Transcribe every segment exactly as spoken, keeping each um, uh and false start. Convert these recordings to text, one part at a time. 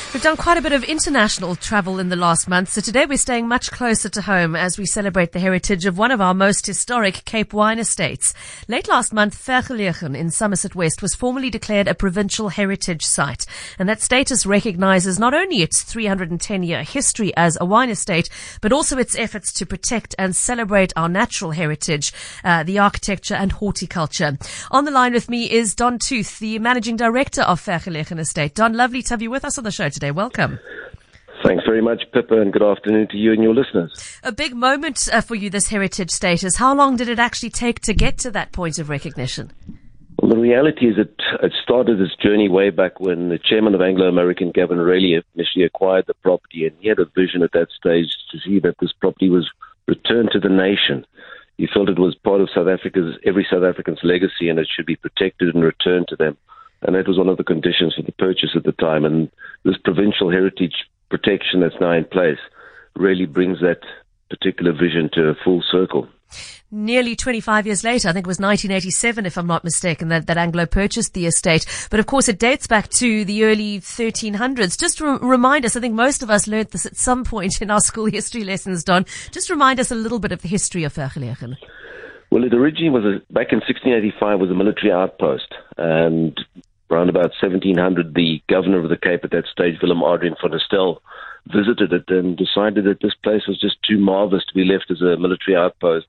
We've done quite a bit of international travel in the last month, so today we're staying much closer to home as we celebrate the heritage of one of our most historic Cape wine estates. Late last month, Vergelegen in Somerset West was formally declared a provincial heritage site, and that status recognises not only its three hundred ten year history as a wine estate, but also its efforts to protect and celebrate our natural heritage, uh, the architecture and horticulture. On the line with me is Don Tooth, the Managing Director of Vergelegen Estate. Don, lovely to have you with us on the show today. Welcome. Thanks very much, Pippa, and good afternoon to you and your listeners. A big moment uh, for you, this heritage status. How long did it actually take to get to that point of recognition? Well, the reality is it, it started this journey way back when the chairman of Anglo-American, Gavin Rayleigh, initially acquired the property, and he had a vision at that stage to see that this property was returned to the nation. He felt it was part of South Africa's, every South African's legacy, and it should be protected and returned to them. And that was one of the conditions for the purchase at the time. And this provincial heritage protection that's now in place really brings that particular vision to a full circle. Nearly twenty-five years later, I think it was nineteen eighty-seven, if I'm not mistaken, that, that Anglo purchased the estate. But of course, it dates back to the early thirteen hundreds. Just to re- remind us, I think most of us learnt this at some point in our school history lessons, Don. Just remind us a little bit of the history of Vergelegen. Well, it originally was, a, back in sixteen eighty-five, was a military outpost. And around about seventeen hundred, the governor of the Cape at that stage, Willem Adrien van der Stel, visited it and decided that this place was just too marvelous to be left as a military outpost,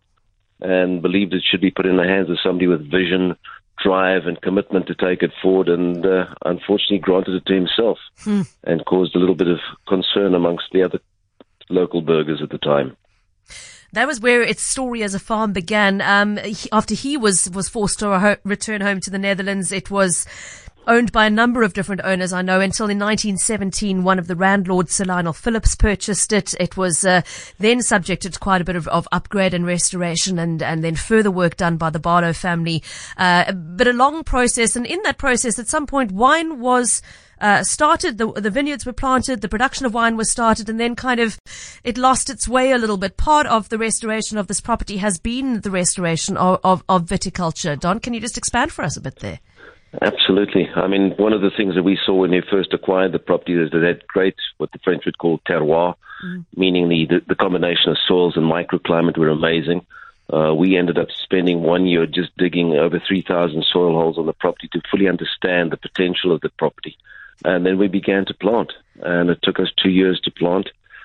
and believed it should be put in the hands of somebody with vision, drive, and commitment to take it forward, and uh, unfortunately granted it to himself, hmm. and caused a little bit of concern amongst the other local burghers at the time. That was where its story as a farm began. Um, he, after he was, was forced to ho- return home to the Netherlands, it was owned by a number of different owners, I know, until in nineteen seventeen, one of the landlords, Sir Lionel Phillips, purchased it. It was uh, then subjected to quite a bit of, of upgrade and restoration, and, and then further work done by the Barlow family. Uh, but a long process, and in that process, at some point, wine was Uh, started, the, the vineyards were planted, the production of wine was started, and then kind of it lost its way a little bit. Part of the restoration of this property has been the restoration of, of, of viticulture. Don, can you just expand for us a bit there? Absolutely. I mean, one of the things that we saw when we first acquired the property is that it had great, what the French would call terroir, mm. meaning the, the, the combination of soils and microclimate were amazing. Uh, we ended up spending one year just digging over three thousand soil holes on the property to fully understand the potential of the property. And then we began to plant, and it took us two years to plant.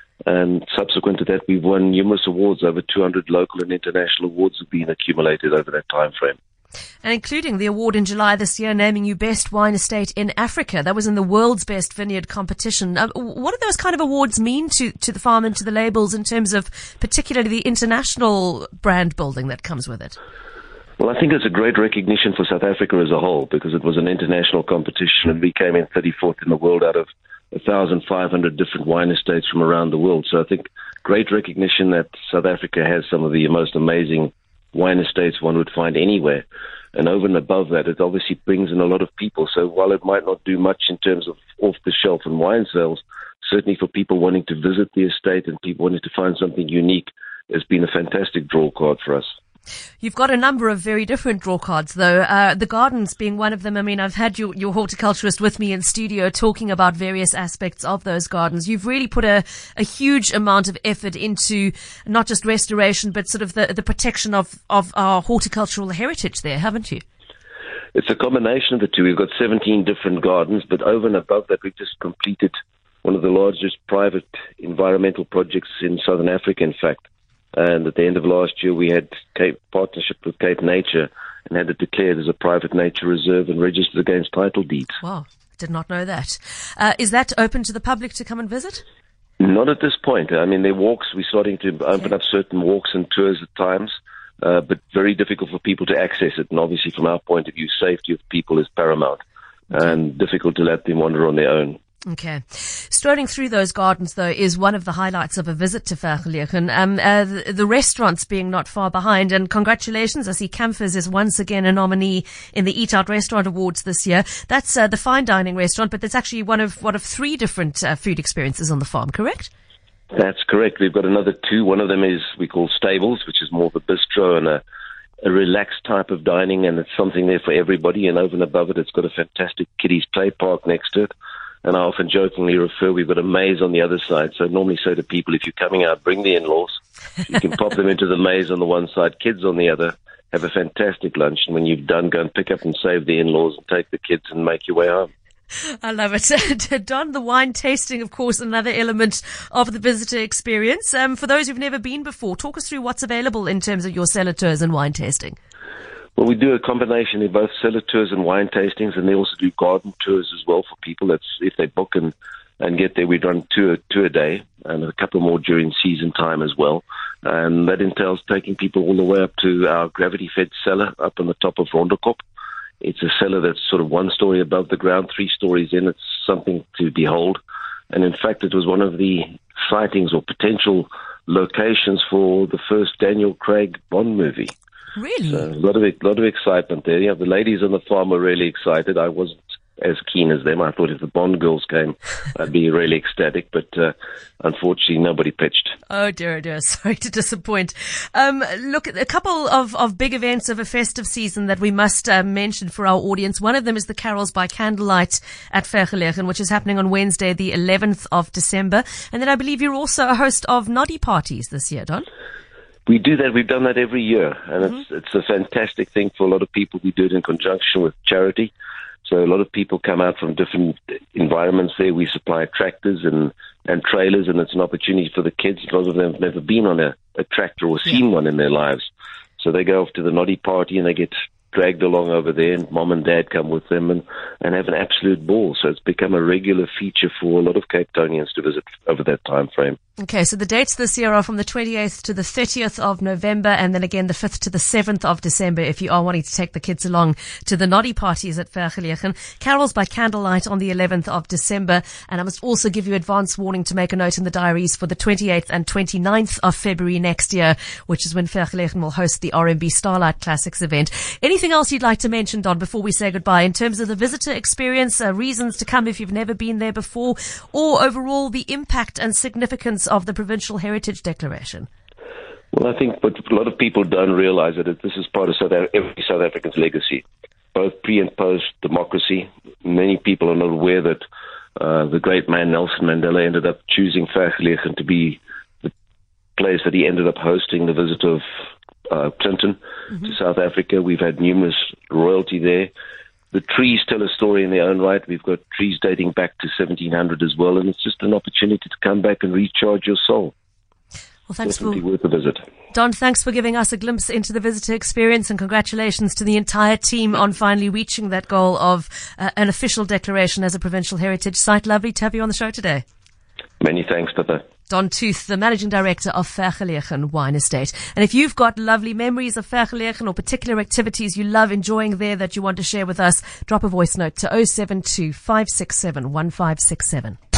And subsequent to that, we've won numerous awards. Over two hundred local and international awards have been accumulated over that time frame. And including the award in July this year, naming you Best Wine Estate in Africa. That was in the World's Best Vineyard competition. Uh, what do those kind of awards mean to, to the farm and to the labels in terms of particularly the international brand building that comes with it? Well, I think it's a great recognition for South Africa as a whole, because it was an international competition and we came in thirty-fourth in the world out of one thousand five hundred different wine estates from around the world. So I think great recognition that South Africa has some of the most amazing wine estates one would find anywhere. And over and above that, it obviously brings in a lot of people. So while it might not do much in terms of off-the-shelf and wine sales, certainly for people wanting to visit the estate and people wanting to find something unique, it's been a fantastic draw card for us. You've got a number of very different draw cards, though. Uh, the gardens being one of them. I mean, I've had your, your horticulturist with me in studio talking about various aspects of those gardens. You've really put a, a huge amount of effort into not just restoration, but sort of the, the protection of, of our horticultural heritage there, haven't you? It's a combination of the two. We've got seventeen different gardens, but over and above that, we've just completed one of the largest private environmental projects in Southern Africa, in fact. And at the end of last year, we had Cape partnership with Cape Nature and had it declared as a private nature reserve and registered against title deeds. Wow, did not know that. Uh, is that open to the public to come and visit? Not at this point. I mean, there are walks. We're starting to open okay. up certain walks and tours at times, uh, but very difficult for people to access it. And obviously, from our point of view, safety of people is paramount, okay. and difficult to let them wander on their own. Okay. Strolling through those gardens, though, is one of the highlights of a visit to Vergelegen. Um, uh, the, the restaurants being not far behind, and congratulations, I see Campers is once again a nominee in the Eat Out Restaurant Awards this year. That's uh, the fine dining restaurant, but that's actually one of one of three different uh, food experiences on the farm, correct? That's correct. We've got another two. One of them is we call Stables, which is more of a bistro and a, a relaxed type of dining, and it's something there for everybody. And over and above it, it's got a fantastic kiddies play park next to it. And I often jokingly refer, we've got a maze on the other side. So I normally say to people, if you're coming out, bring the in-laws. You can pop them into the maze on the one side, kids on the other. Have a fantastic lunch. And when you've done, go and pick up and save the in-laws and take the kids and make your way home. I love it. Don, the wine tasting, of course, another element of the visitor experience. Um, for those who've never been before, talk us through what's available in terms of your cellar tours and wine tasting. Well, we do a combination of both cellar tours and wine tastings, and they also do garden tours as well for people. That's if they book and, and get there. We run two, two a day and a couple more during season time as well. And that entails taking people all the way up to our gravity-fed cellar up on the top of Rondekop. It's a cellar that's sort of one story above the ground, three stories in. It's something to behold. And in fact, it was one of the sightings or potential locations for the first Daniel Craig Bond movie. Really? So a lot of a lot of excitement there. Yeah, the ladies on the farm were really excited. I wasn't as keen as them. I thought if the Bond girls came, I'd be really ecstatic. But uh, unfortunately, nobody pitched. Oh dear, oh dear. Sorry to disappoint. Um, look, a couple of, of big events of a festive season that we must uh, mention for our audience. One of them is the Carols by Candlelight at Vergelegen, which is happening on Wednesday, the eleventh of December. And then I believe you're also a host of Noddy parties this year, Don. We do that. We've done that every year, and mm-hmm. it's it's a fantastic thing for a lot of people. We do it in conjunction with charity. So a lot of people come out from different environments there. We supply tractors and, and trailers, and it's an opportunity for the kids. A lot of them have never been on a, a tractor or seen yeah. one in their lives. So they go off to the Noddy party and they get dragged along over there, and mom and dad come with them and, and have an absolute ball. So it's become a regular feature for a lot of Cape Townians to visit over that time frame. Okay, so the dates this year are from the twenty-eighth to the thirtieth of November, and then again the fifth to the seventh of December if you are wanting to take the kids along to the Noddy parties at Vergelegen. Carols by Candlelight on the eleventh of December, and I must also give you advance warning to make a note in the diaries for the twenty-eighth and twenty-ninth of February next year, which is when Vergelegen will host the R and B Starlight Classics event. Anything else you'd like to mention, Don, before we say goodbye in terms of the visitor experience, uh, reasons to come if you've never been there before, or overall the impact and significance of the Provincial Heritage Declaration? Well, I think what a lot of people don't realize that this is part of South Af- every South African's legacy, both pre and post democracy. Many people are not aware that uh, the great man Nelson Mandela ended up choosing Vergelegen to be the place that he ended up hosting the visit of uh, Clinton mm-hmm. to South Africa. We've had numerous royalty there. The trees tell a story in their own right. We've got trees dating back to seventeen hundred as well, and it's just an opportunity to come back and recharge your soul. Well, thanks Definitely for worth a visit. Don, thanks for giving us a glimpse into the visitor experience, and congratulations to the entire team on finally reaching that goal of uh, an official declaration as a provincial heritage site. Lovely to have you on the show today. Many thanks, Pippa. Don Tooth, the Managing Director of Vergelegen Wine Estate. And if you've got lovely memories of Vergelegen or particular activities you love enjoying there that you want to share with us, drop a voice note to oh seven two, five six seven, one five six seven.